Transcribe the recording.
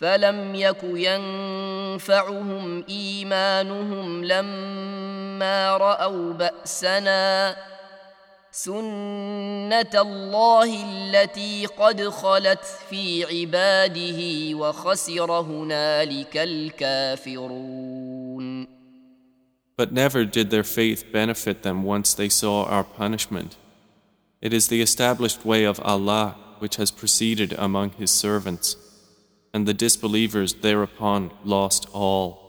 فلم يك ينفعهم إيمانهم لما رأوا بأسنا سنة الله التي قد خلت في عباده وخسر هنالك الكافرون. But never did their faith benefit them once they saw our punishment. It is the established way of Allah which has proceeded among His servants, and the disbelievers thereupon lost all.